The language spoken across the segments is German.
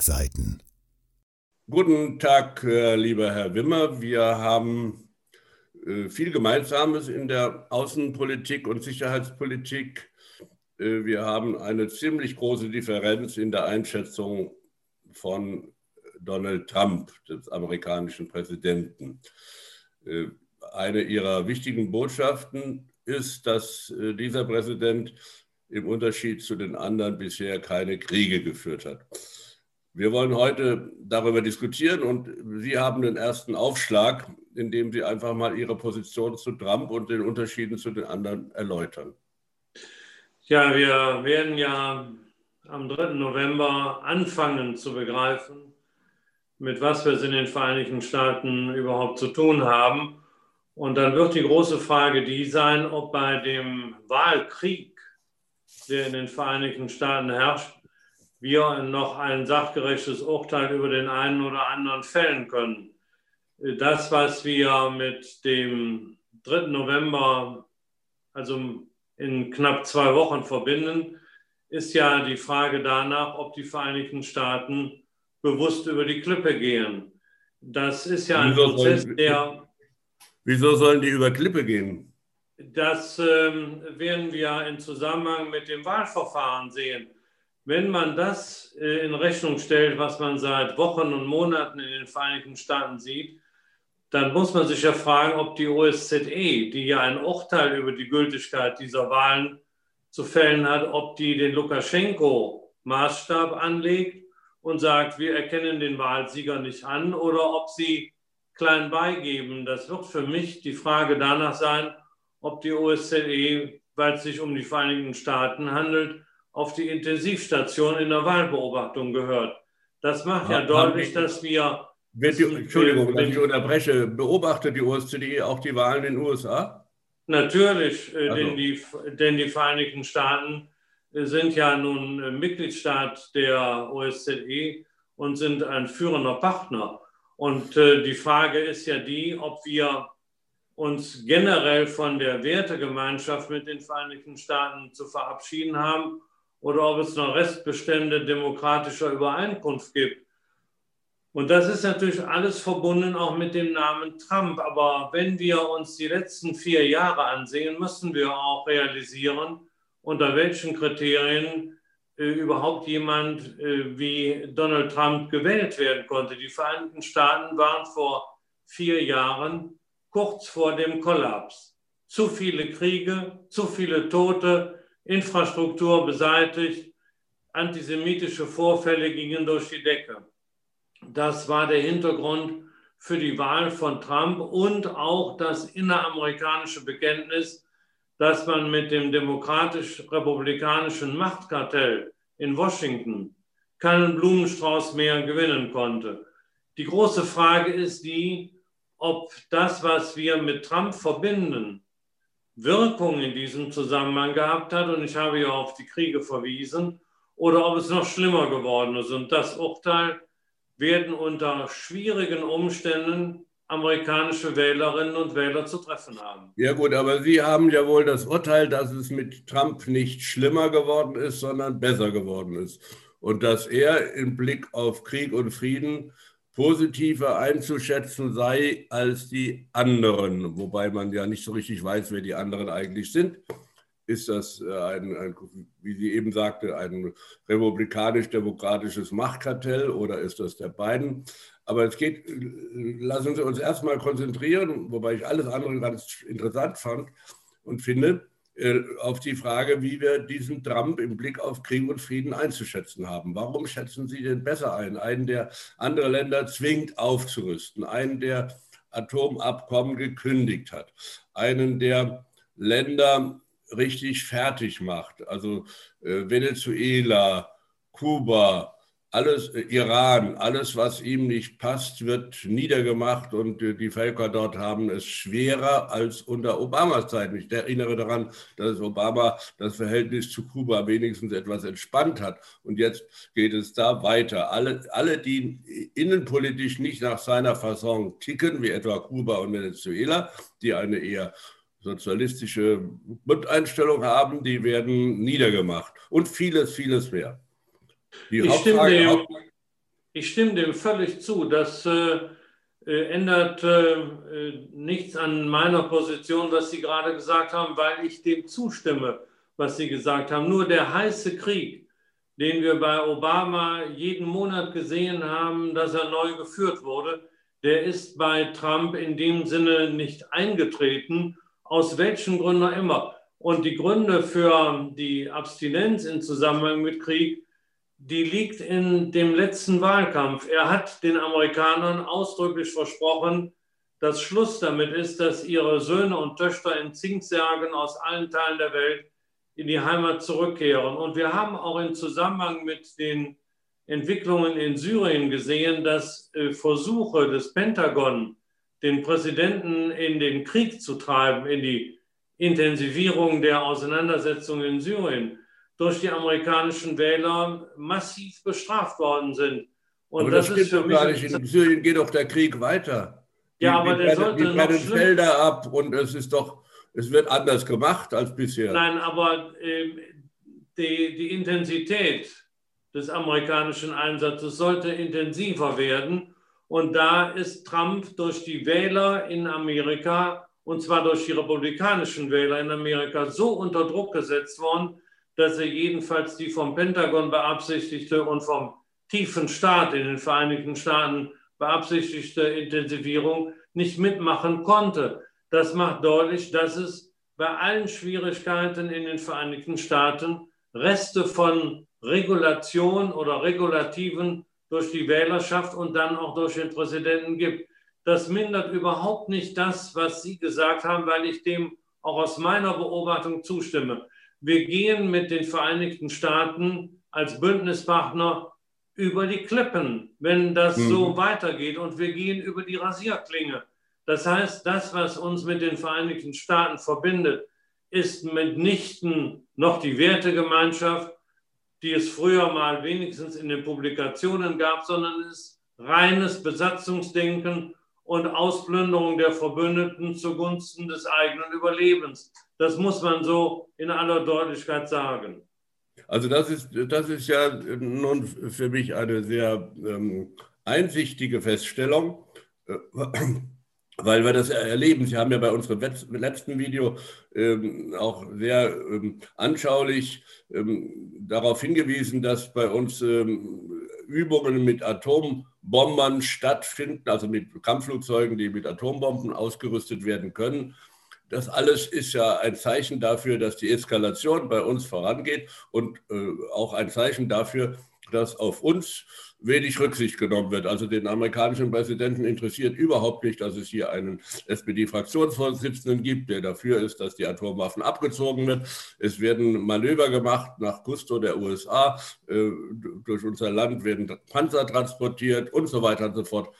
Schlagseiten. Guten Tag, lieber Herr Wimmer. Wir haben viel Gemeinsames in der Außenpolitik und Sicherheitspolitik. Wir haben eine ziemlich große Differenz in der Einschätzung von Donald Trump, des amerikanischen Präsidenten. Eine Ihrer wichtigen Botschaften ist, dass dieser Präsident im Unterschied zu den anderen bisher keine Kriege geführt hat. Wir wollen heute darüber diskutieren und Sie haben den ersten Aufschlag, indem Sie einfach mal Ihre Position zu Trump und den Unterschieden zu den anderen erläutern. Ja, wir werden ja am 3. November anfangen zu begreifen, mit was wir es in den Vereinigten Staaten überhaupt zu tun haben. Und dann wird die große Frage die sein, ob bei dem Wahlkrieg, der in den Vereinigten Staaten herrscht, wir noch ein sachgerechtes Urteil über den einen oder anderen fällen können. Das, was wir mit dem 3. November, also in knapp 2 Wochen verbinden, ist ja die Frage danach, ob die Vereinigten Staaten bewusst über die Klippe gehen. Das ist ja ein Prozess, der... Wieso sollen die über Klippe gehen? Das werden wir in Zusammenhang mit dem Wahlverfahren sehen. Wenn man das in Rechnung stellt, was man seit Wochen und Monaten in den Vereinigten Staaten sieht, dann muss man sich ja fragen, ob die OSZE, die ja ein Urteil über die Gültigkeit dieser Wahlen zu fällen hat, ob die den Lukaschenko-Maßstab anlegt und sagt, wir erkennen den Wahlsieger nicht an, oder ob sie klein beigeben. Das wird für mich die Frage danach sein, ob die OSZE, weil es sich um die Vereinigten Staaten handelt, auf die Intensivstation in der Wahlbeobachtung gehört. Das macht ja deutlich, dass wir... Entschuldigung, dass ich unterbreche. Beobachtet die OSZE auch die Wahlen in den USA? Natürlich, denn die Vereinigten Staaten sind ja nun Mitgliedstaat der OSZE und sind ein führender Partner. Und die Frage ist ja die, ob wir uns generell von der Wertegemeinschaft mit den Vereinigten Staaten zu verabschieden haben oder ob es noch Restbestände demokratischer Übereinkunft gibt. Und das ist natürlich alles verbunden auch mit dem Namen Trump. Aber wenn wir uns die letzten 4 Jahre ansehen, müssen wir auch realisieren, unter welchen Kriterien überhaupt jemand wie Donald Trump gewählt werden konnte. Die Vereinigten Staaten waren vor 4 Jahren kurz vor dem Kollaps. Zu viele Kriege, zu viele Tote, Infrastruktur beseitigt, antisemitische Vorfälle gingen durch die Decke. Das war der Hintergrund für die Wahl von Trump und auch das inneramerikanische Bekenntnis, dass man mit dem demokratisch-republikanischen Machtkartell in Washington keinen Blumenstrauß mehr gewinnen konnte. Die große Frage ist die, ob das, was wir mit Trump verbinden, Wirkung in diesem Zusammenhang gehabt hat, und ich habe ja auf die Kriege verwiesen, oder ob es noch schlimmer geworden ist. Und das Urteil werden unter schwierigen Umständen amerikanische Wählerinnen und Wähler zu treffen haben. Ja gut, aber Sie haben ja wohl das Urteil, dass es mit Trump nicht schlimmer geworden ist, sondern besser geworden ist. Und dass er im Blick auf Krieg und Frieden positiver einzuschätzen sei als die anderen, wobei man ja nicht so richtig weiß, wer die anderen eigentlich sind. Ist das wie sie eben sagte, ein republikanisch-demokratisches Machtkartell oder ist das der Biden? Aber es geht, lassen Sie uns erstmal konzentrieren, wobei ich alles andere ganz interessant fand und finde, auf die Frage, wie wir diesen Trump im Blick auf Krieg und Frieden einzuschätzen haben. Warum schätzen Sie den besser ein? Einen, der andere Länder zwingt aufzurüsten, einen, der Atomabkommen gekündigt hat, einen, der Länder richtig fertig macht, also Venezuela, Kuba, alles, Iran, alles, was ihm nicht passt, wird niedergemacht und die Völker dort haben es schwerer als unter Obamas Zeit. Ich erinnere daran, dass Obama das Verhältnis zu Kuba wenigstens etwas entspannt hat und jetzt geht es da weiter. Alle, die innenpolitisch nicht nach seiner Fasson ticken, wie etwa Kuba und Venezuela, die eine eher sozialistische Grundeinstellung haben, die werden niedergemacht und vieles, vieles mehr. Ich stimme dem völlig zu. Das ändert nichts an meiner Position, was Sie gerade gesagt haben, weil ich dem zustimme, was Sie gesagt haben. Nur der heiße Krieg, den wir bei Obama jeden Monat gesehen haben, dass er neu geführt wurde, der ist bei Trump in dem Sinne nicht eingetreten, aus welchen Gründen auch immer. Und die Gründe für die Abstinenz im Zusammenhang mit Krieg, die liegt in dem letzten Wahlkampf. Er hat den Amerikanern ausdrücklich versprochen, dass Schluss damit ist, dass ihre Söhne und Töchter in Zinksärgen aus allen Teilen der Welt in die Heimat zurückkehren. Und wir haben auch im Zusammenhang mit den Entwicklungen in Syrien gesehen, dass Versuche des Pentagon, den Präsidenten in den Krieg zu treiben, in die Intensivierung der Auseinandersetzungen in Syrien, durch die amerikanischen Wähler massiv bestraft worden sind. Und aber das stimmt doch gar nicht. In Syrien geht doch der Krieg weiter. Ja, aber der sollte noch brennen Felder ab und es wird anders gemacht als bisher. Nein, aber die Intensität des amerikanischen Einsatzes sollte intensiver werden. Und da ist Trump durch die Wähler in Amerika, und zwar durch die republikanischen Wähler in Amerika, so unter Druck gesetzt worden, dass er jedenfalls die vom Pentagon beabsichtigte und vom tiefen Staat in den Vereinigten Staaten beabsichtigte Intensivierung nicht mitmachen konnte. Das macht deutlich, dass es bei allen Schwierigkeiten in den Vereinigten Staaten Reste von Regulation oder Regulativen durch die Wählerschaft und dann auch durch den Präsidenten gibt. Das mindert überhaupt nicht das, was Sie gesagt haben, weil ich dem auch aus meiner Beobachtung zustimme. Wir gehen mit den Vereinigten Staaten als Bündnispartner über die Klippen, wenn das so weitergeht, und wir gehen über die Rasierklinge. Das heißt, das, was uns mit den Vereinigten Staaten verbindet, ist mitnichten noch die Wertegemeinschaft, die es früher mal wenigstens in den Publikationen gab, sondern es ist reines Besatzungsdenken und Ausplünderung der Verbündeten zugunsten des eigenen Überlebens. Das muss man so in aller Deutlichkeit sagen. Also das ist ja nun für mich eine sehr einsichtige Feststellung, weil wir das erleben. Sie haben ja bei unserem letzten Video auch sehr anschaulich darauf hingewiesen, dass bei uns Übungen mit Atombombern stattfinden, also mit Kampfflugzeugen, die mit Atombomben ausgerüstet werden können. Das alles ist ja ein Zeichen dafür, dass die Eskalation bei uns vorangeht und auch ein Zeichen dafür, dass auf uns wenig Rücksicht genommen wird. Also den amerikanischen Präsidenten interessiert überhaupt nicht, dass es hier einen SPD-Fraktionsvorsitzenden gibt, der dafür ist, dass die Atomwaffen abgezogen werden. Es werden Manöver gemacht nach Gusto der USA. Durch unser Land werden Panzer transportiert und so weiter und so fort.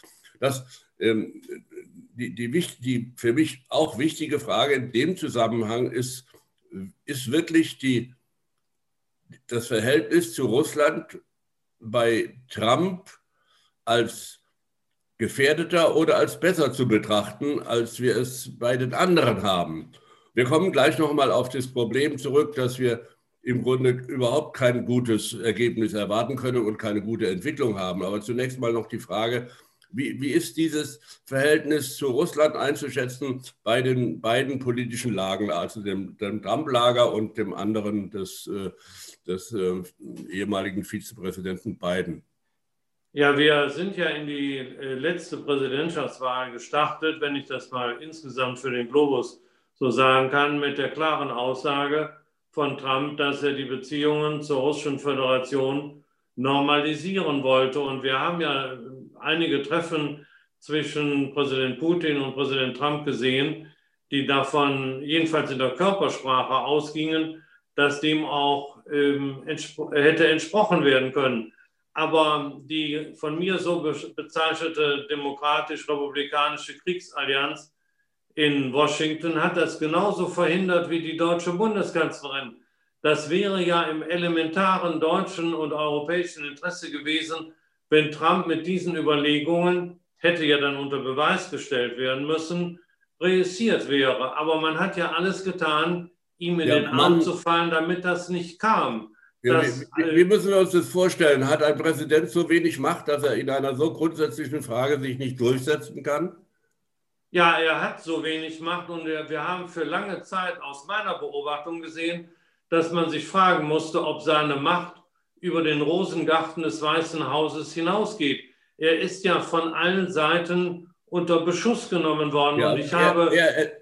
Die für mich auch wichtige Frage in dem Zusammenhang ist wirklich das Verhältnis zu Russland bei Trump als gefährdeter oder als besser zu betrachten, als wir es bei den anderen haben. Wir kommen gleich noch mal auf das Problem zurück, dass wir im Grunde überhaupt kein gutes Ergebnis erwarten können und keine gute Entwicklung haben. Aber zunächst mal noch die Frage, wie ist dieses Verhältnis zu Russland einzuschätzen bei den beiden politischen Lagern, also dem Trump-Lager und dem anderen des ehemaligen Vizepräsidenten Biden? Ja, wir sind ja in die letzte Präsidentschaftswahl gestartet, wenn ich das mal insgesamt für den Globus so sagen kann, mit der klaren Aussage von Trump, dass er die Beziehungen zur Russischen Föderation normalisieren wollte. Und wir haben ja einige Treffen zwischen Präsident Putin und Präsident Trump gesehen, die davon jedenfalls in der Körpersprache ausgingen, dass dem auch hätte entsprochen werden können. Aber die von mir so bezeichnete demokratisch-republikanische Kriegsallianz in Washington hat das genauso verhindert wie die deutsche Bundeskanzlerin. Das wäre ja im elementaren deutschen und europäischen Interesse gewesen, wenn Trump mit diesen Überlegungen, hätte ja dann unter Beweis gestellt werden müssen, reüssiert wäre. Aber man hat ja alles getan, ihm in den Arm zu fallen, damit das nicht kam. Ja, wie müssen wir uns das vorstellen? Hat ein Präsident so wenig Macht, dass er in einer so grundsätzlichen Frage sich nicht durchsetzen kann? Ja, er hat so wenig Macht und wir haben für lange Zeit aus meiner Beobachtung gesehen, dass man sich fragen musste, ob seine Macht über den Rosengarten des Weißen Hauses hinausgeht. Er ist ja von allen Seiten unter Beschuss genommen worden. Ja, und ich habe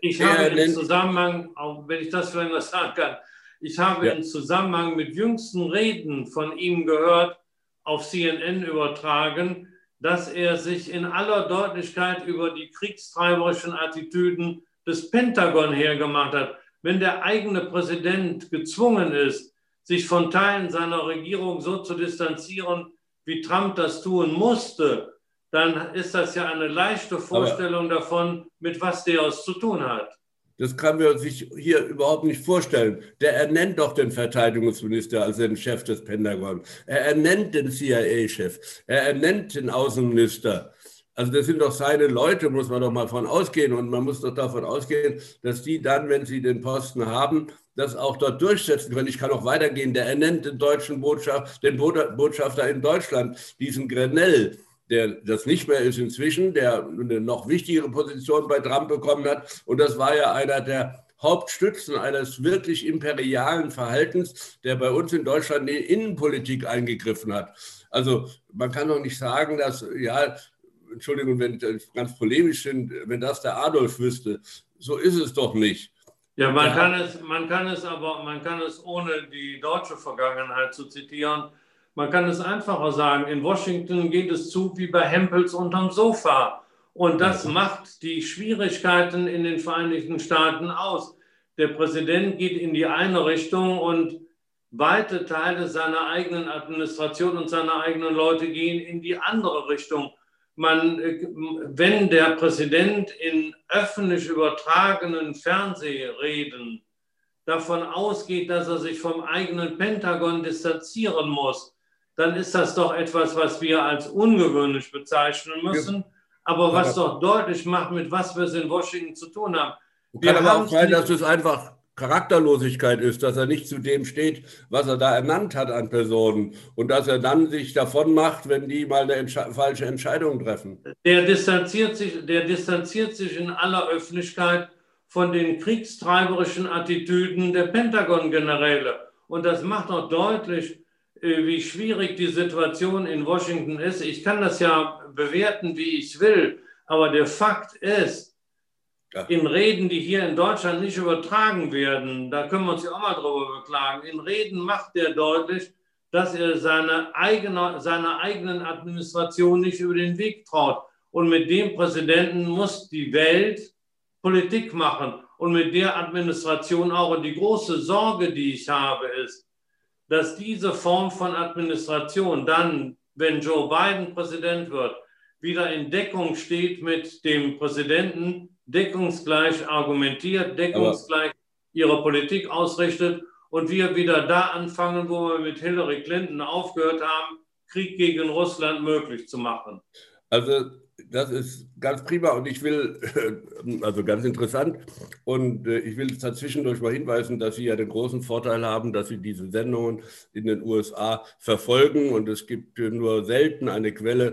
im Zusammenhang, auch wenn ich das vielleicht mal sagen kann, ich habe im Zusammenhang mit jüngsten Reden von ihm gehört, auf CNN übertragen, dass er sich in aller Deutlichkeit über die kriegstreiberischen Attitüden des Pentagon hergemacht hat. Wenn der eigene Präsident gezwungen ist, sich von Teilen seiner Regierung so zu distanzieren, wie Trump das tun musste, dann ist das ja eine leichte Vorstellung davon, mit was der es zu tun hat. Das kann man sich hier überhaupt nicht vorstellen. Der ernennt doch den Verteidigungsminister als den Chef des Pentagon. Er ernennt den CIA-Chef. Er ernennt den Außenminister. Also das sind doch seine Leute, muss man doch mal von ausgehen. Und man muss doch davon ausgehen, dass die dann, wenn sie den Posten haben, das auch dort durchsetzen können. Ich kann auch weitergehen. Der ernennt den deutschen Botschafter in Deutschland, diesen Grenell, der das nicht mehr ist inzwischen, der eine noch wichtigere Position bei Trump bekommen hat. Und das war ja einer der Hauptstützen eines wirklich imperialen Verhaltens, der bei uns in Deutschland in die Innenpolitik eingegriffen hat. Also man kann doch nicht sagen, dass, ja, Entschuldigung, wenn ganz polemisch sind, wenn das der Adolf wüsste. So ist es doch nicht. Ja, man kann es ohne die deutsche Vergangenheit zu zitieren, man kann es einfacher sagen, in Washington geht es zu wie bei Hempels unterm Sofa. Und das macht die Schwierigkeiten in den Vereinigten Staaten aus. Der Präsident geht in die eine Richtung und weite Teile seiner eigenen Administration und seiner eigenen Leute gehen in die andere Richtung. Wenn der Präsident in öffentlich übertragenen Fernsehreden davon ausgeht, dass er sich vom eigenen Pentagon distanzieren muss, dann ist das doch etwas, was wir als ungewöhnlich bezeichnen müssen, aber was doch deutlich macht, mit was wir es in Washington zu tun haben. Kann aber auch sein, dass es einfach Charakterlosigkeit ist, dass er nicht zu dem steht, was er da ernannt hat an Personen und dass er dann sich davon macht, wenn die mal eine falsche Entscheidung treffen. Der distanziert sich in aller Öffentlichkeit von den kriegstreiberischen Attitüden der Pentagon-Generäle. Und das macht auch deutlich, wie schwierig die Situation in Washington ist. Ich kann das ja bewerten, wie ich will, aber der Fakt ist, in Reden, die hier in Deutschland nicht übertragen werden, da können wir uns ja auch mal drüber beklagen, in Reden macht er deutlich, dass er seiner eigenen Administration nicht über den Weg traut. Und mit dem Präsidenten muss die Welt Politik machen und mit der Administration auch. Und die große Sorge, die ich habe, ist, dass diese Form von Administration dann, wenn Joe Biden Präsident wird, wieder in Deckung steht mit dem Präsidenten, deckungsgleich argumentiert, deckungsgleich ihre Politik ausrichtet und wir wieder da anfangen, wo wir mit Hillary Clinton aufgehört haben, Krieg gegen Russland möglich zu machen. Also das ist ganz prima und ich will, also ganz interessant, und ich will zwischendurch mal hinweisen, dass Sie ja den großen Vorteil haben, dass Sie diese Sendungen in den USA verfolgen und es gibt nur selten eine Quelle,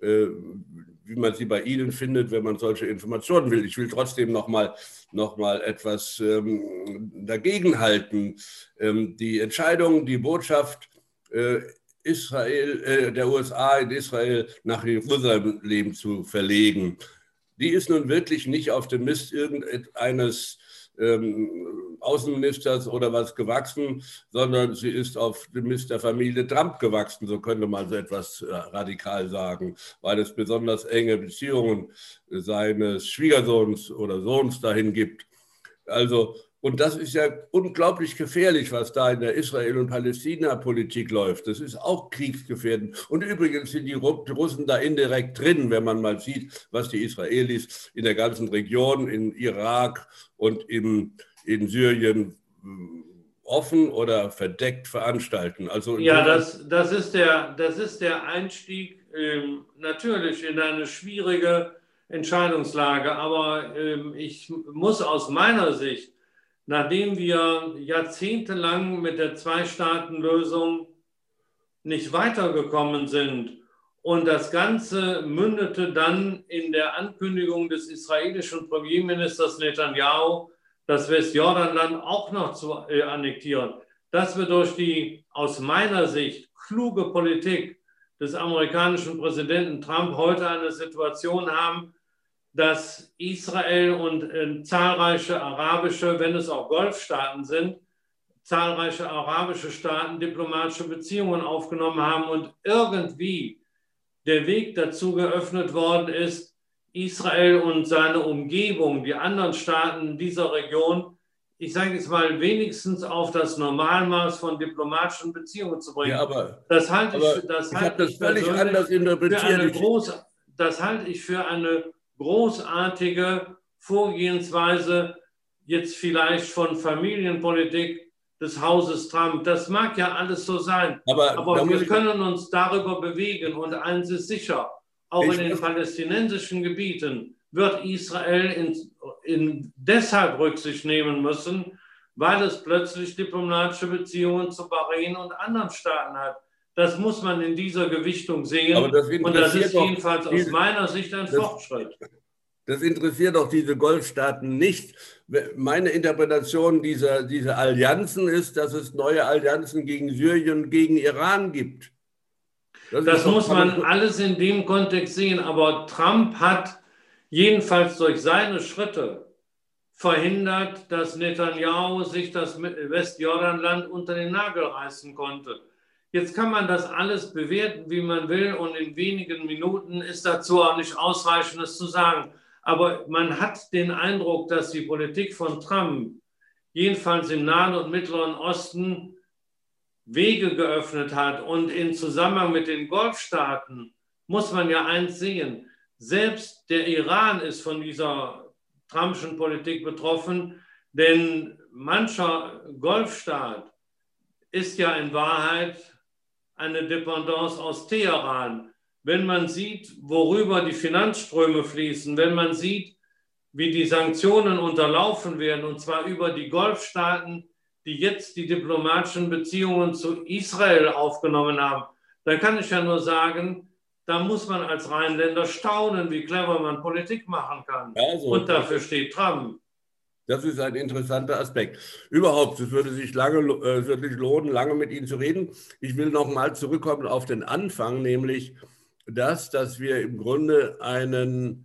wie man sie bei Ihnen findet, wenn man solche Informationen will. Ich will trotzdem noch mal etwas dagegenhalten. Die Entscheidung, die Botschaft der USA in Israel nach Jerusalem zu verlegen, die ist nun wirklich nicht auf dem Mist irgendeines Außenministers oder was gewachsen, sondern sie ist auf dem Mist der Familie Trump gewachsen, so könnte man so etwas radikal sagen, weil es besonders enge Beziehungen seines Schwiegersohns oder Sohns dahin gibt. Also, und das ist ja unglaublich gefährlich, was da in der Israel- und Palästina-Politik läuft. Das ist auch kriegsgefährdend. Und übrigens sind die Russen da indirekt drin, wenn man mal sieht, was die Israelis in der ganzen Region, in Irak und in Syrien offen oder verdeckt veranstalten. Also ja, das ist der Einstieg natürlich in eine schwierige Entscheidungslage. Aber ich muss aus meiner Sicht nachdem wir jahrzehntelang mit der Zwei-Staaten-Lösung nicht weitergekommen sind und das Ganze mündete dann in der Ankündigung des israelischen Premierministers Netanyahu, das Westjordanland auch noch zu annektieren, dass wir durch die aus meiner Sicht kluge Politik des amerikanischen Präsidenten Trump heute eine Situation haben, dass Israel und zahlreiche arabische, wenn es auch Golfstaaten sind, zahlreiche arabische Staaten diplomatische Beziehungen aufgenommen haben und irgendwie der Weg dazu geöffnet worden ist, Israel und seine Umgebung, die anderen Staaten dieser Region, ich sage jetzt mal, wenigstens auf das Normalmaß von diplomatischen Beziehungen zu bringen. Ja, aber das halte ich, ich habe das völlig anders interpretiert. Das halte ich für eine großartige Vorgehensweise jetzt vielleicht von Familienpolitik des Hauses Trump. Das mag ja alles so sein, aber wir können uns darüber bewegen. Und eins ist sicher, auch in den palästinensischen Gebieten wird Israel deshalb Rücksicht nehmen müssen, weil es plötzlich diplomatische Beziehungen zu Bahrain und anderen Staaten hat. Das muss man in dieser Gewichtung sehen. Und das ist jedenfalls aus meiner Sicht ein Fortschritt. Das interessiert doch diese Golfstaaten nicht. Meine Interpretation dieser Allianzen ist, dass es neue Allianzen gegen Syrien und gegen Iran gibt. Das muss man alles in dem Kontext sehen. Aber Trump hat jedenfalls durch seine Schritte verhindert, dass Netanyahu sich das Westjordanland unter den Nagel reißen konnte. Jetzt kann man das alles bewerten, wie man will, und in wenigen Minuten ist dazu auch nicht Ausreichendes zu sagen. Aber man hat den Eindruck, dass die Politik von Trump jedenfalls im Nahen und Mittleren Osten Wege geöffnet hat. Und in Zusammenhang mit den Golfstaaten muss man ja eins sehen: Selbst der Iran ist von dieser Trumpschen Politik betroffen, denn mancher Golfstaat ist ja in Wahrheit eine Dependance aus Teheran. Wenn man sieht, worüber die Finanzströme fließen, wenn man sieht, wie die Sanktionen unterlaufen werden, und zwar über die Golfstaaten, die jetzt die diplomatischen Beziehungen zu Israel aufgenommen haben, dann kann ich ja nur sagen, da muss man als Rheinländer staunen, wie clever man Politik machen kann. Also, und dafür steht Trump. Das ist ein interessanter Aspekt. Überhaupt, es würde sich lohnen, lange mit Ihnen zu reden. Ich will noch mal zurückkommen auf den Anfang, nämlich dass wir im Grunde einen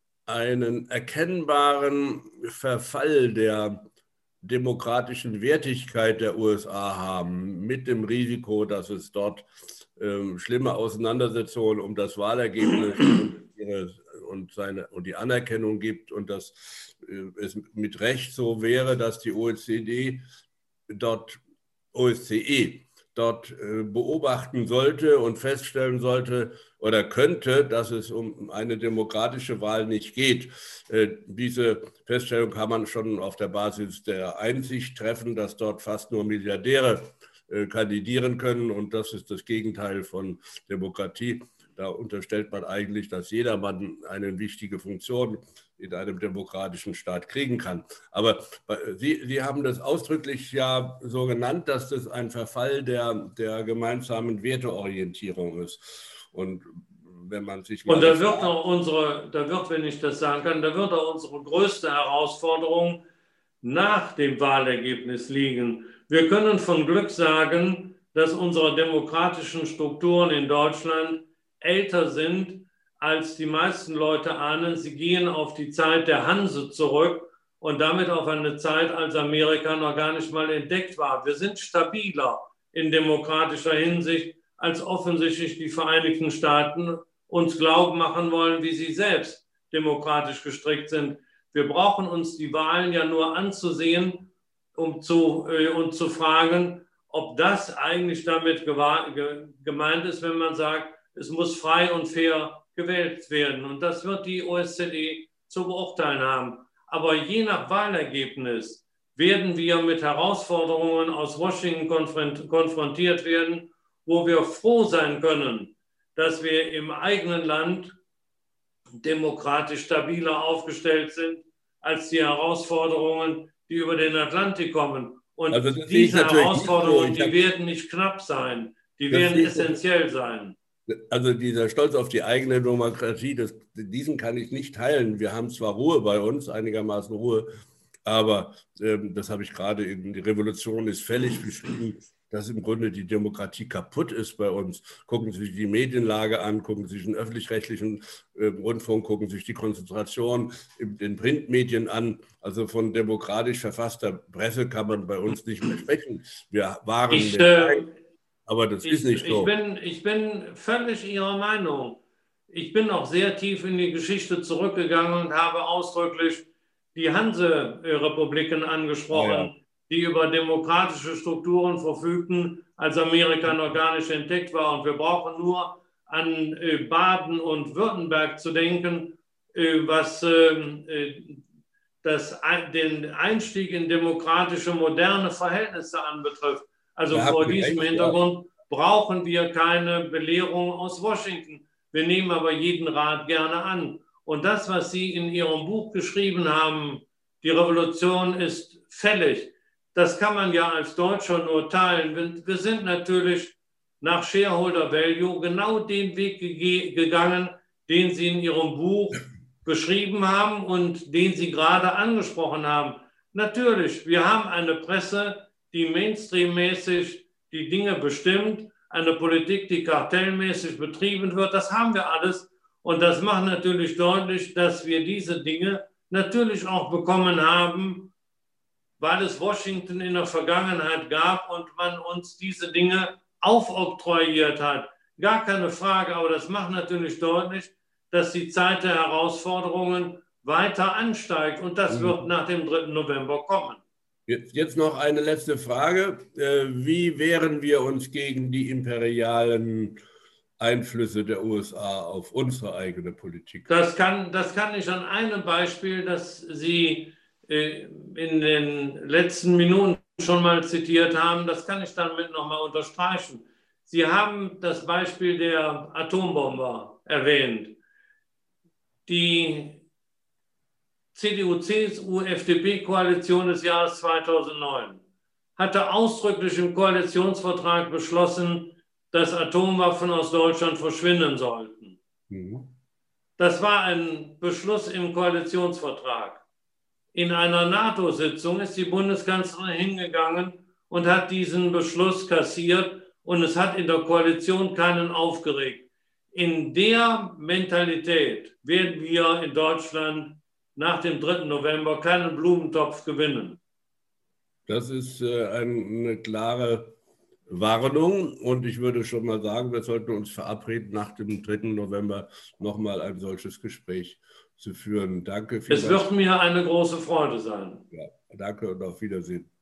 erkennbaren Verfall der demokratischen Wertigkeit der USA haben, mit dem Risiko, dass es dort schlimme Auseinandersetzungen um das Wahlergebnis und die Anerkennung gibt, und dass es mit Recht so wäre, dass die OSCE dort beobachten sollte und feststellen sollte oder könnte, dass es um eine demokratische Wahl nicht geht. Diese Feststellung kann man schon auf der Basis der Einsicht treffen, dass dort fast nur Milliardäre kandidieren können, und das ist das Gegenteil von Demokratie. Da unterstellt man eigentlich, dass jedermann eine wichtige Funktion in einem demokratischen Staat kriegen kann. Aber Sie haben das ausdrücklich ja so genannt, dass das ein Verfall der gemeinsamen Werteorientierung ist. Und wenn man sich mal... Und da wird, wenn ich das sagen kann, da wird auch unsere größte Herausforderung nach dem Wahlergebnis liegen. Wir können von Glück sagen, dass unsere demokratischen Strukturen in Deutschland älter sind, als die meisten Leute ahnen. Sie gehen auf die Zeit der Hanse zurück und damit auf eine Zeit, als Amerika noch gar nicht mal entdeckt war. Wir sind stabiler in demokratischer Hinsicht, als offensichtlich die Vereinigten Staaten uns glauben machen wollen, wie sie selbst demokratisch gestrickt sind. Wir brauchen uns die Wahlen ja nur anzusehen, und zu fragen, ob das eigentlich damit gemeint ist, wenn man sagt, es muss frei und fair gewählt werden. Und das wird die OSZE zu beurteilen haben. Aber je nach Wahlergebnis werden wir mit Herausforderungen aus Washington konfrontiert werden, wo wir froh sein können, dass wir im eigenen Land demokratisch stabiler aufgestellt sind als die Herausforderungen, die über den Atlantik kommen. Und also diese Herausforderungen, die werden nicht knapp sein, die werden essentiell sein. Also dieser Stolz auf die eigene Demokratie, diesen kann ich nicht teilen. Wir haben zwar Ruhe bei uns, einigermaßen Ruhe, aber das habe ich gerade in Die Revolution ist fällig beschrieben, dass im Grunde die Demokratie kaputt ist bei uns. Gucken Sie sich die Medienlage an, gucken Sie sich den öffentlich-rechtlichen Rundfunk, gucken Sie sich die Konzentration in den Printmedien an. Also von demokratisch verfasster Presse kann man bei uns nicht mehr sprechen. Wir waren aber das ist nicht so. Ich bin völlig Ihrer Meinung. Ich bin auch sehr tief in die Geschichte zurückgegangen und habe ausdrücklich die Hanse-Republiken angesprochen, die über demokratische Strukturen verfügten, als Amerika noch gar nicht entdeckt war. Und wir brauchen nur an Baden und Württemberg zu denken, was den Einstieg in demokratische, moderne Verhältnisse anbetrifft. Also vor diesem Hintergrund brauchen wir keine Belehrung aus Washington. Wir nehmen aber jeden Rat gerne an. Und das, was Sie in Ihrem Buch geschrieben haben, die Revolution ist fällig, das kann man ja als Deutscher nur teilen. Wir sind natürlich nach Shareholder Value genau den Weg gegangen, den Sie in Ihrem Buch beschrieben haben und den Sie gerade angesprochen haben. Natürlich, wir haben eine Presse, die mainstreammäßig die Dinge bestimmt, eine Politik, die kartellmäßig betrieben wird. Das haben wir alles. Und das macht natürlich deutlich, dass wir diese Dinge natürlich auch bekommen haben, weil es Washington in der Vergangenheit gab und man uns diese Dinge aufoktroyiert hat. Gar keine Frage, aber das macht natürlich deutlich, dass die Zeit der Herausforderungen weiter ansteigt. Und das wird nach dem 3. November kommen. Jetzt noch eine letzte Frage. Wie wehren wir uns gegen die imperialen Einflüsse der USA auf unsere eigene Politik? Das kann ich an einem Beispiel, das Sie in den letzten Minuten schon mal zitiert haben, das kann ich damit nochmal unterstreichen. Sie haben das Beispiel der Atombomber erwähnt. Die CDU, CSU, FDP-Koalition des Jahres 2009 hatte ausdrücklich im Koalitionsvertrag beschlossen, dass Atomwaffen aus Deutschland verschwinden sollten. Das war ein Beschluss im Koalitionsvertrag. In einer NATO-Sitzung ist die Bundeskanzlerin hingegangen und hat diesen Beschluss kassiert und es hat in der Koalition keinen aufgeregt. In der Mentalität werden wir in Deutschland nach dem 3. November keinen Blumentopf gewinnen. Das ist eine klare Warnung und ich würde schon mal sagen, wir sollten uns verabreden, nach dem 3. November nochmal ein solches Gespräch zu führen. Danke vielmals. Es wird mir eine große Freude sein. Ja, danke und auf Wiedersehen.